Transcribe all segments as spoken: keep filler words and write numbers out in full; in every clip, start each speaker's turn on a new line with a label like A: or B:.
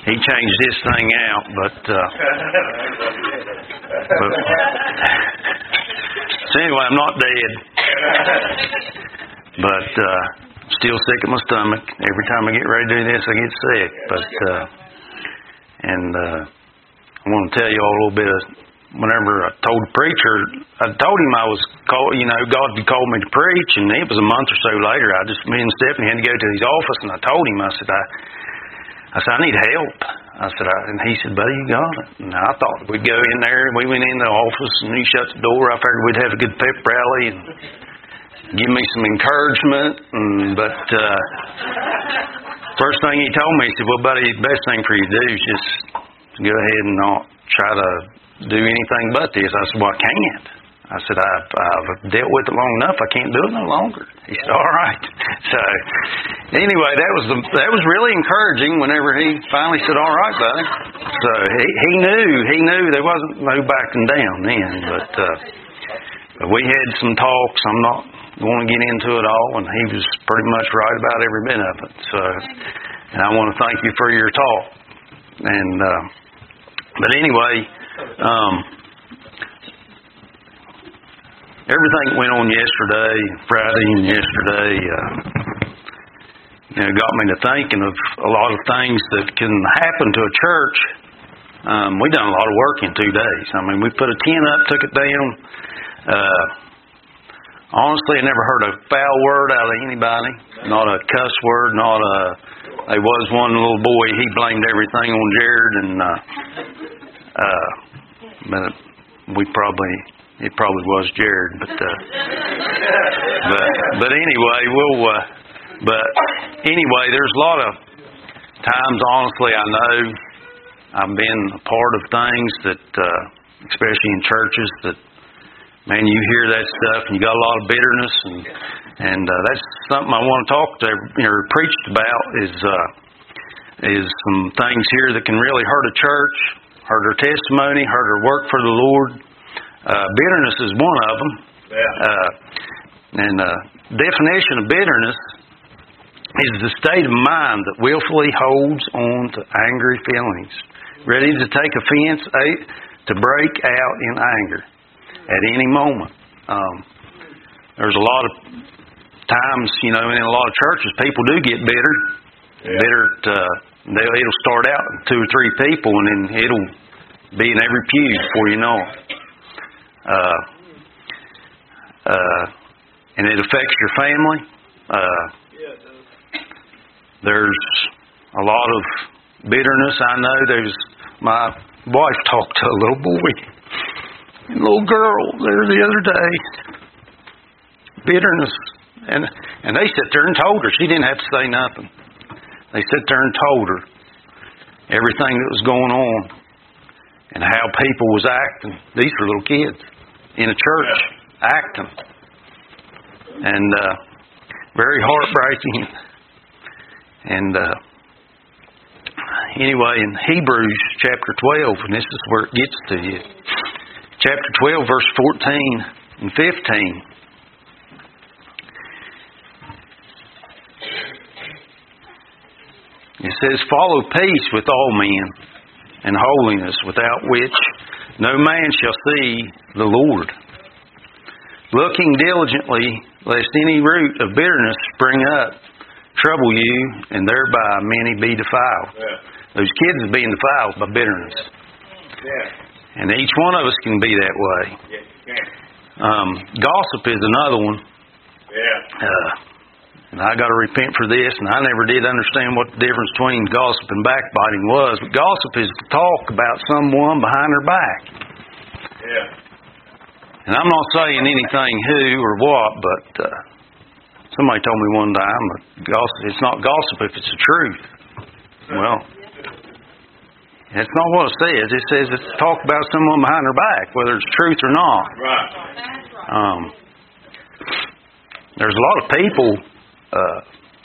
A: he changed this thing out, but, uh, but so anyway, I'm not dead, but uh, still sick at my stomach. Every time I get ready to do this, I get sick. But uh, and uh, I want to tell you all a little bit of whenever I told the preacher, I told him I was called, you know, God had called me to preach, and it was a month or so later. I just me and Stephanie had to go to his office, and I told him, I said, I. I said, I need help. I said, I, and he said, buddy, you got it. And I thought we'd go in there, and we went in the office, and he shut the door. I figured we'd have a good pep rally and give me some encouragement. And, but uh, first thing he told me, he said, well, buddy, the best thing for you to do is just go ahead and not try to do anything but this. I said, well, I can't. I said, I've, I've dealt with it long enough. I can't do it no longer. He said, all right. So, anyway, that was the, that was really encouraging whenever he finally said, all right, buddy. So, he, he knew, he knew there wasn't no backing down then. But, uh, but we had some talks. I'm not going to get into it all. And he was pretty much right about every bit of it. So, and I want to thank you for your talk. And, uh, but anyway, um, everything that went on yesterday, Friday and yesterday, uh, you know, got me to thinking of a lot of things that can happen to a church. Um, we done a lot of work in two days. I mean, we put a tent up, took it down. Uh, honestly, I never heard a foul word out of anybody. Not a cuss word, not a... There was one little boy, he blamed everything on Jared, and uh, uh, but we probably... It probably was Jared, but uh, but but anyway, we'll. Uh, but anyway, there's a lot of times. Honestly, I know I've been a part of things that, uh, especially in churches, that man, you hear that stuff and you got a lot of bitterness, and and uh, that's something I want to talk to you know preached about is uh, is some things here that can really hurt a church, hurt our testimony, hurt our work for the Lord. Uh, bitterness is one of them. Yeah. Uh, and uh, definition of bitterness is the state of mind that willfully holds on to angry feelings, ready to take offense, to break out in anger at any moment. Um, there's a lot of times, you know, in a lot of churches, people do get bitter. Yeah. Bitter. Uh, they'll, it'll start out with two or three people, and then it'll be in every pew before you know it. Uh, uh, and it affects your family. Uh, there's a lot of bitterness. I know there's, my wife talked to a little boy, a little girl there the other day. Bitterness. And, and they sat there and told her. She didn't have to say nothing. They sat there and told her everything that was going on and how people was acting. These were little kids in a church acting. And uh, very heartbreaking. And uh, anyway, in Hebrews chapter twelve, and this is where it gets to you. Chapter twelve, verse fourteen and fifteen. It says, follow peace with all men and holiness, without which no man shall see the Lord. Looking diligently, lest any root of bitterness spring up, trouble you, and thereby many be defiled. Yeah. Those kids are being defiled by bitterness. Yeah. And each one of us can be that way. Yeah. Um, gossip is another one. Yeah. Uh, and I got to repent for this, and I never did understand what the difference between gossip and backbiting was. But gossip is to talk about someone behind their back. Yeah. And I'm not saying anything who or what, but uh, somebody told me one time that gossip, it's not gossip if it's the truth. Well, that's not what it says. It says it's to talk about someone behind their back, whether it's truth or not. Right. Um, there's a lot of people, uh,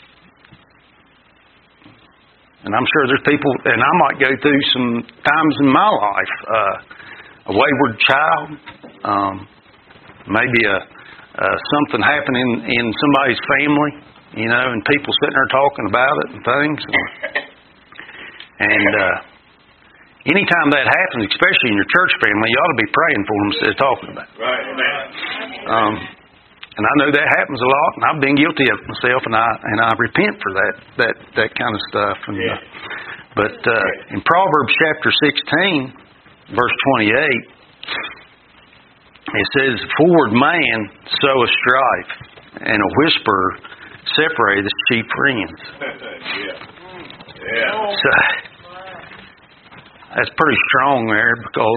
A: and I'm sure there's people, and I might go through some times in my life, uh, a wayward child, um, maybe a uh, something happening in somebody's family, you know, and people sitting there talking about it and things. And, And uh, anytime that happens, especially in your church family, you ought to be praying for them instead of talking about it.
B: Right.
A: Um, and I know that happens a lot, and I've been guilty of it myself, and I and I repent for that that that kind of stuff. And,
B: Yeah.
A: uh, but uh, in Proverbs chapter sixteen, verse twenty-eight, it says, "Forward man soweth strife, and a whisperer separateth chief friends."
B: Yeah. Yeah.
A: So, that's pretty strong there, because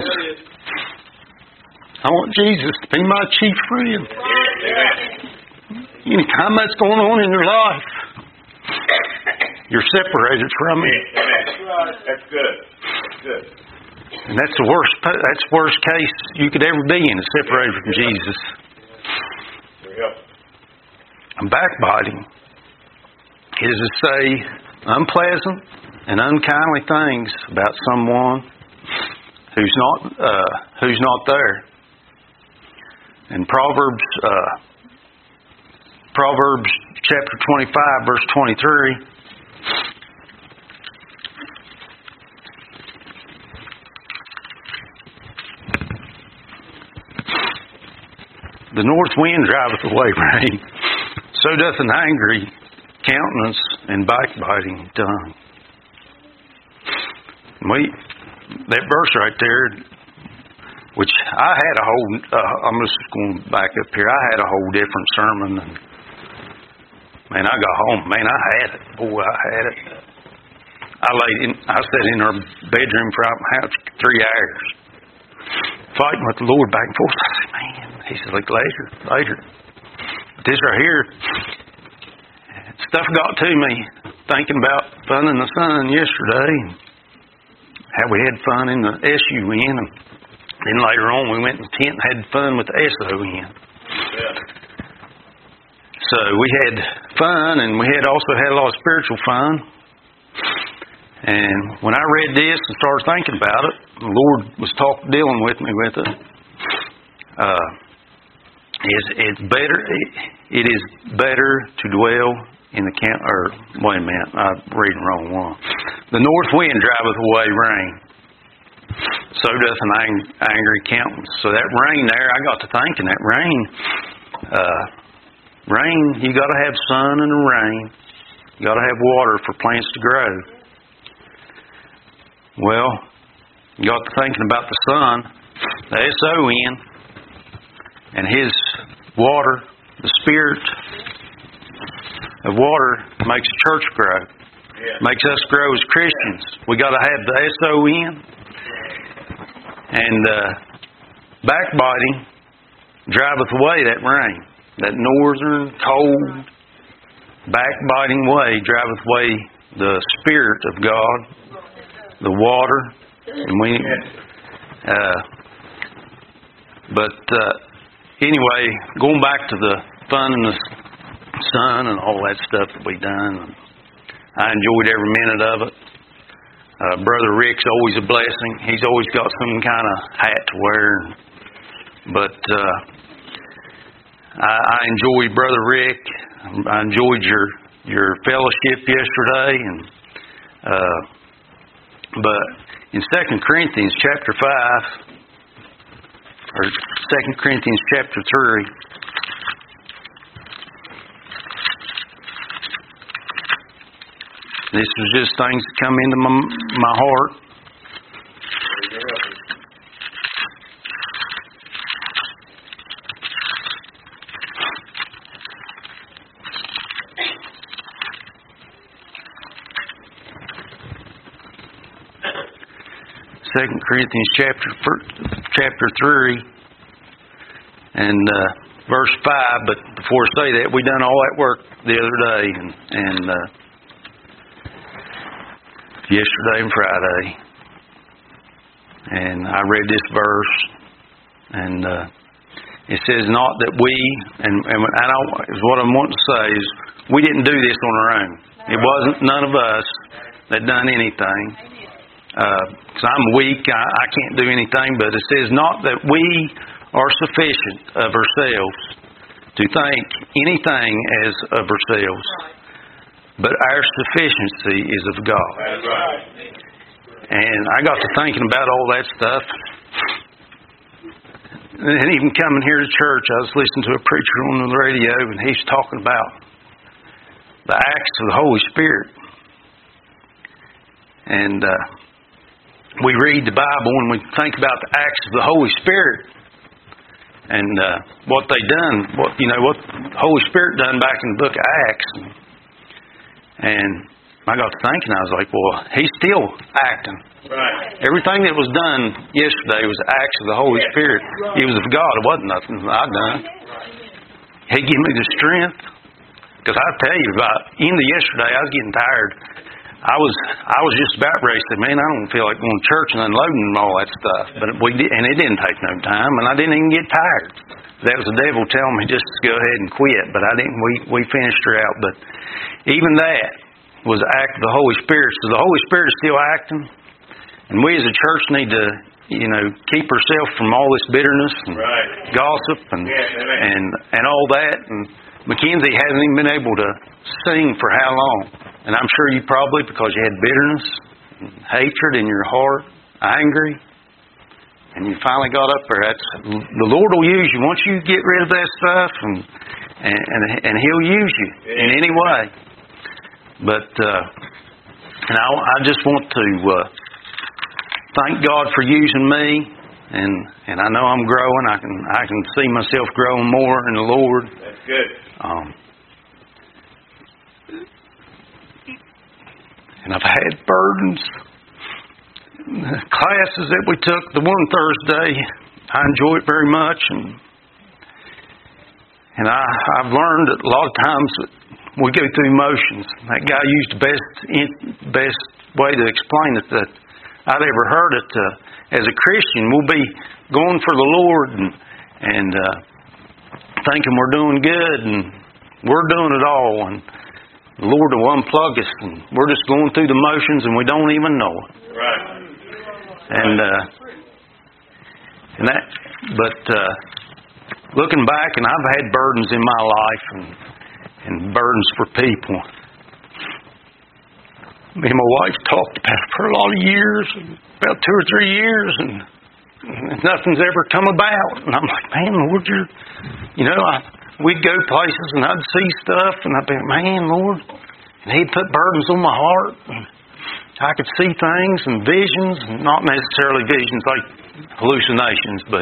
A: I want Jesus to be my chief friend. Anytime that's going on in your life, you're separated from Him.
B: That's good. That's good.
A: And that's the worst. That's the worst case you could ever be in, is separated from Jesus. And backbiting is to say unpleasant and unkindly things about someone who's not uh, who's not there. In Proverbs uh, Proverbs chapter twenty-five, verse twenty-three. The north wind driveth away rain, so doth an angry countenance and backbiting tongue. We, that verse right there, which I had a whole, uh, I'm just going back up here, I had a whole different sermon. And, man, I got home, man, I had it. Boy, I had it. I laid in, I sat in our bedroom for out my house for three hours, fighting with the Lord back and forth. I said, man, he said, like, later, later. But this right here, stuff got to me, thinking about fun in the sun yesterday, and how we had fun in the S U N, and then later on we went in the tent and had fun with the S O N.
B: Yeah.
A: So we had fun, and we had also had a lot of spiritual fun. And when I read this and started thinking about it, the Lord was talk, dealing with me with it. Uh, it's, it's better. It, it is better to dwell in the camp. Or wait a minute, I'm reading the wrong one. The north wind driveth away rain, so doth an ang- angry countenance. So that rain there, I got to thinking that rain. Uh, rain, you got to have sun and rain. You got to have water for plants to grow. Well, you got to thinking about the sun, the S O N, and His water, the Spirit of water makes the church grow.
B: Yeah.
A: Makes us grow as Christians. We got to have the S O N. And uh, backbiting driveth away that rain. That northern, cold, backbiting way driveth away the Spirit of God, the water. And we, uh, but uh, anyway, going back to the fun and the sun and all that stuff that we done, I enjoyed every minute of it. Uh, Brother Rick's always a blessing. He's always got some kind of hat to wear. But uh, I, I enjoyed Brother Rick. I enjoyed your your fellowship yesterday. And uh, but in Second Corinthians chapter five, or Second Corinthians chapter three. This was just things that come into my, my heart. Second Corinthians chapter chapter three and uh, verse five. But before I say that, we done all that work the other day, and. and uh, yesterday and Friday, and I read this verse, and uh, it says, "Not that we," and, and I don't, is what I'm wanting to say is, we didn't do this on our own. It wasn't none of us that done anything. Because uh, I'm weak, I, I can't do anything. But it says, "Not that we are sufficient of ourselves to think anything as of ourselves, but our sufficiency is of God."
B: That's right.
A: And I got to thinking about all that stuff. And even coming here to church, I was listening to a preacher on the radio, and he's talking about the acts of the Holy Spirit. And uh, we read the Bible and we think about the acts of the Holy Spirit and uh, what they done, what you know, what the Holy Spirit done back in the book of Acts. And I got to thinking, I was like, well, He's still acting.
B: Right.
A: Everything that was done yesterday was acts of the Holy Spirit. It was of God. It wasn't nothing I done. He gave me the strength. Because I tell you, about end of yesterday, I was getting tired. I was I was just about ready to say, man, I don't feel like going to church and unloading and all that stuff. But we did, and it didn't take no time, and I didn't even get tired. That was the devil telling me just to go ahead and quit. But I didn't. We we finished her out. But even that was an act of the Holy Spirit. So the Holy Spirit is still acting. And we as a church need to, you know, keep ourselves from all this bitterness and
B: Right.
A: gossip and
B: Yes, amen.
A: and and all that. And Mackenzie hasn't even been able to sing for how long? And I'm sure you probably, because you had bitterness and hatred in your heart, angry, and you finally got up there. That's the Lord will use you once you get rid of that stuff, and and and, and He'll use you in any way. But uh, and I, I just want to. Uh, Thank God for using me, and and I know I'm growing. I can I can see myself growing more in the Lord.
B: That's good.
A: Um, and I've had burdens. The classes that we took, the one Thursday, I enjoy it very much, and and I I've learned that a lot of times we go through emotions. That guy used the best best way to explain it that I'd ever heard it. Uh, as a Christian, we'll be going for the Lord and, and uh, thinking we're doing good and we're doing it all, and the Lord will unplug us, and we're just going through the motions and we don't even know it.
B: Right.
A: And uh, and that, but uh, looking back, and I've had burdens in my life and and burdens for people. Me and my wife talked about it for a lot of years, about two or three years, and nothing's ever come about. And I'm like, man, Lord, you're, you know, I, we'd go places and I'd see stuff, and I'd be, man, Lord, and He'd put burdens on my heart. And I could see things and visions, and not necessarily visions like hallucinations, but,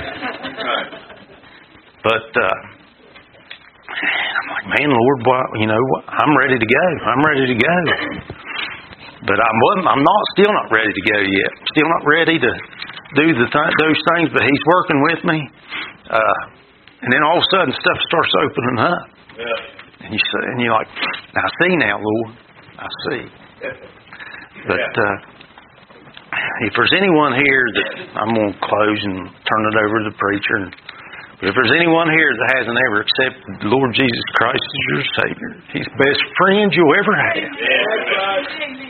A: but uh, I'm like, man, Lord, well, you know, I'm ready to go. I'm ready to go. But I'm I'm not still not ready to go yet. Still not ready to do the th- those things. But He's working with me, uh, and then all of a sudden stuff starts opening up.
B: Yeah.
A: And you say, and you're like, I see now, Lord. I see. But uh, if there's anyone here that I'm going to close and turn it over to the preacher. And, but if there's anyone here that hasn't ever accepted the Lord Jesus Christ as your Savior, He's the best friend you'll ever have.
B: Yeah.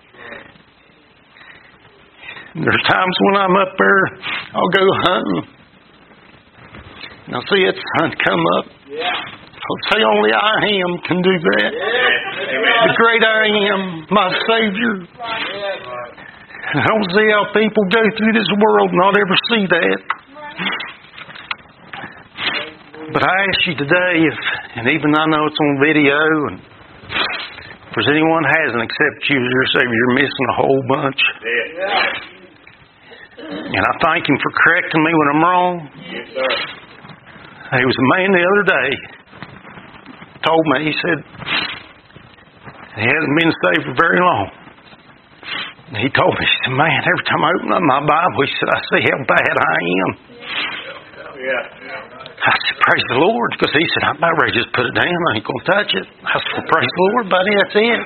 A: There's times when I'm up there, I'll go hunting, and I'll see that sun come up. I'll say only I Am can do that. The great I Am, my Savior. I don't see how people go through this world and not ever see that. But I ask you today, if, and even I know it's on video, and if there's anyone who hasn't accepted you as your Savior, you're missing a whole bunch.
B: Yeah.
A: And I thank Him for correcting me when I'm wrong.
B: Yes, sir.
A: There was a man the other day told me, he said, he hasn't been saved for very long. And he told me, he said, man, every time I open up my Bible, he said, I see how bad I am.
B: Yeah.
A: I said, praise the Lord, because he said, I'm about ready to just put it down. I ain't going to touch it. I said, well, praise the Lord, buddy, that's it.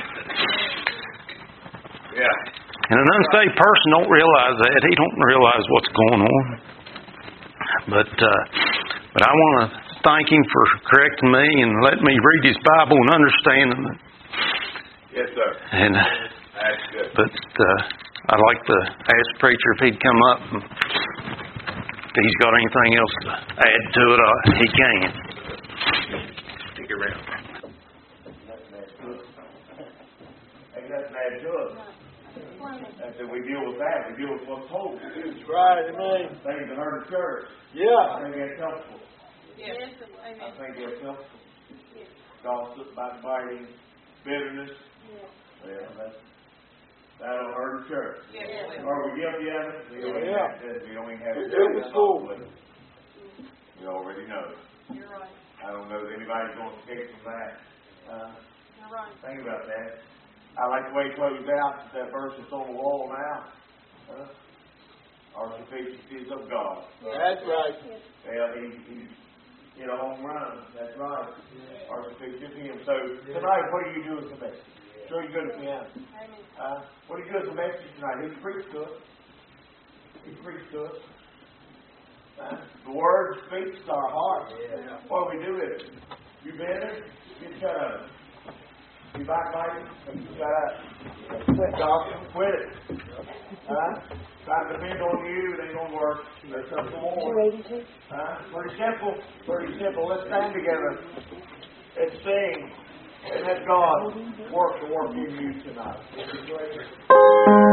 B: Yeah.
A: And an unsaved person don't realize that. He don't realize what's going on. But uh, but I want to thank Him for correcting me and letting me read His Bible and understanding it.
B: Yes, sir.
A: And
B: That's good.
A: but uh, I'd like to ask the preacher if he'd come up. And if he's got anything else to add to it, uh, he can.
B: Stick around. Ain't nothing bad to it. I said, we deal with that. We deal with what's holy.
C: That's right, amen.
B: Things that hurt the church.
C: Yeah.
B: I think that's helpful.
D: Yes.
B: I
D: Amen.
B: think that's helpful. Gossip, backbiting, bitterness. Well, that's, that'll hurt the church.
D: Yes.
B: Are we guilty of it? We don't even
C: Yeah.
B: have to, we don't even have to
C: We
B: do
C: do
B: it.
C: it full.
B: You already know.
D: You're right.
B: I don't know if anybody's going to escape from that. Uh,
D: You're right.
B: think about that. I like the way he closed out that verse that's on the wall now. Uh, our sufficiency is of God.
C: That's right.
B: Well, he, he hit a home run. That's right. Our sufficiency in him. So tonight, what do you do with the message? Sure, you go to piano.
D: Amen.
B: Uh, what do you do with the message tonight? He preached to us. He preached to us. Uh, the Word speaks to our heart. What do we do with it? You bitter? You shut up. You backbiting? You shut up. Quit talking. Quit it. Huh? Try to depend on you, it ain't going to work. There's something more. Huh? Pretty simple. Pretty simple. Let's stand together and sing. And let God work the work in you tonight.